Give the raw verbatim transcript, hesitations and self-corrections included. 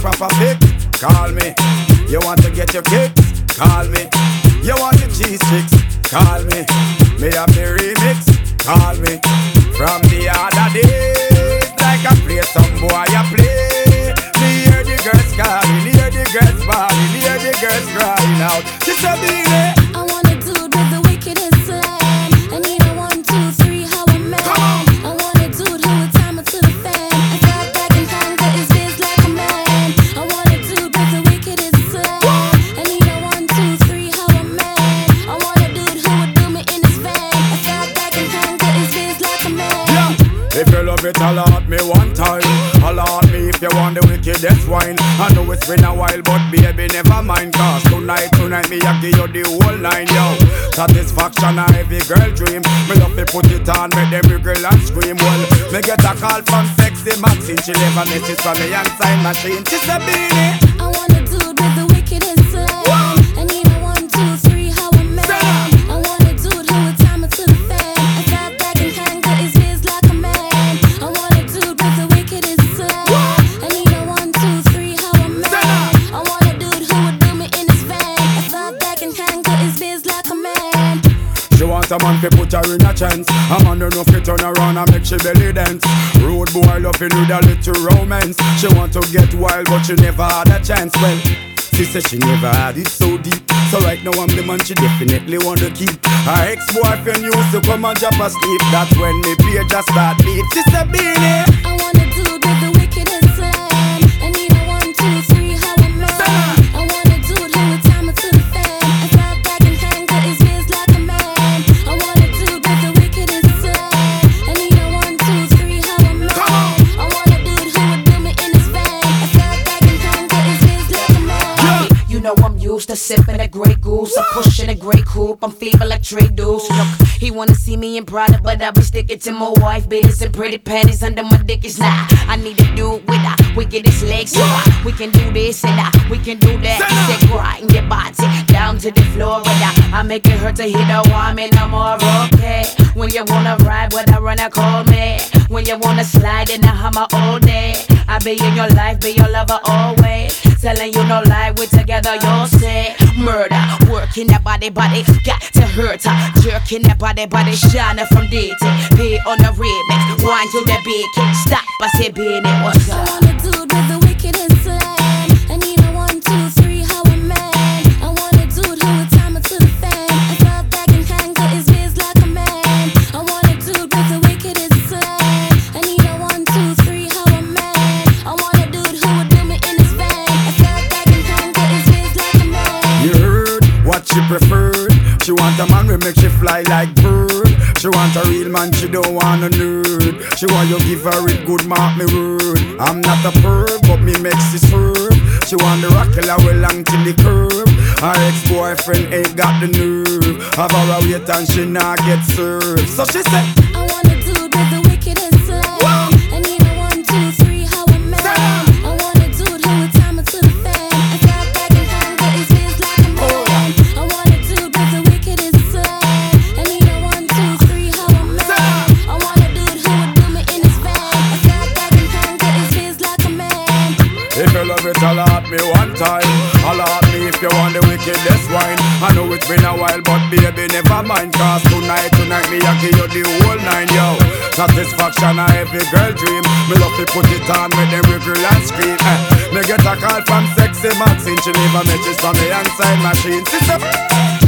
proper fix? Call me. You want to get your kicks? Call me. You want your cheese sticks? Call me. Me have the remix? Call me. From the other days, like I play some boy I play. Me hear the girls calling, hear the girls bawling, hear the girls crying out. She's a beanie. I want a dude with the wickedest slang. I need a one, two, three, how I met. I want a dude who would time it to the fan. I got back and conquer his biz like a man. I want a dude with the wickedest slang. I need a one, two, three, how I met. I want a dude who would do me in his van. I got back and conquer his biz like a man. Yeah. If you love it, alert me one time. Alert me if you want the wickedest wine. I know it's been a while, but baby, never mind. Cause tonight, tonight, me I give you the whole nine, yo. Satisfaction a every girl dream. Me love to put it on, make them wiggle and scream. Well, me get a call from sexy Maxine. She leave a message from me and sign machine. She's a beanie. I want a dude with the wickedest slang. I need a one, two, three, how I met. I want a dude who would time it to the fan. I got back and conquer his biz like a man. I want a dude with the wickedest slang. I need a one, two, three, how I met. I want a dude who would do me in his van. I got back and conquer his biz like a man. She want a man to put her in a chance. A man don't know if turn around and make she belly dance. Rude boy loving with a little romance. She want to get wild but she never had a chance. Well, she said she never had it so deep. So right now I'm the man she definitely want to keep. Her ex-boyfriend used to come and drop asleep. That's when me play just start beat. She said beanie. I want a dude with the wickedest slang. I need a one, two, three, how I met. I want a dude who would time it to the fan. I got back and conquer his biz like a man. I want a dude with the wickedest slang. I need a one, two, three, how I met. I want a dude who would do me in his van. I got back and conquer his biz like a man. You know I'm used to sipping a Grey Goose. I'm pushing a Grey Coupe, I'm feeble like Trey Deuce. Look, he wanna see me in Prada, but I be sticking to my wife beaters and pretty panties under my dick. It's nah, I need a dude with a wickedest legs. So uh, we can do this and uh, we can do that. He said grind your body down to the floor, but uh, I make it hurt to hit a woman. I'm more okay. When you wanna ride with a runner, call me. When you wanna slide in a Hummer all day, I be in your life, be your lover always. Telling you no lie, we together, you'll say murder, working that body, body, got to hurt her. Jerking that body, body, shining from D T. Pay on the remix, wine to the big kick. Stop, I say, being it, what's I up? want a dude with the wickedest slang. I need a one, two, three, how I met. I want a dude who would time it to the fan. I got back and conquer his biz like a man. I want a dude with the wickedest slang. I need a one, two, three, how I met. I want a dude who would do me in his van. I got back and conquer his biz like a man. You heard what she preferred. She want a man who make she fly like bird. She want a real man, she don't want a nerd. She want you give her it good, mark me word. I'm not a perv, but me makes it swerve. She want the rock killer well long till the curve. Her ex-boyfriend ain't got the nerve. Have her a wait and she not get served. So she said, I want a dude with the wickedest slang. I need a one, two, three, how I met. I want a dude who would time it to the fan. I got back and conquer his biz like a man. I want a dude with the wickedest slang. I need a one, two, three, how I met. I want a dude who would do me in his van. I got back and conquer his biz like a man. if you love it, alert me one time. Alert me if you want the wickedest wine. I know it's been a while, but baby, never mind. Cause tonight, tonight, me I give you the whole nine, yo. Satisfaction a every girl dream. Me love to put it on, make them wiggle and scream. Eh. Me get a call from sexy Maxine. She leave a message from me inside machine. Sister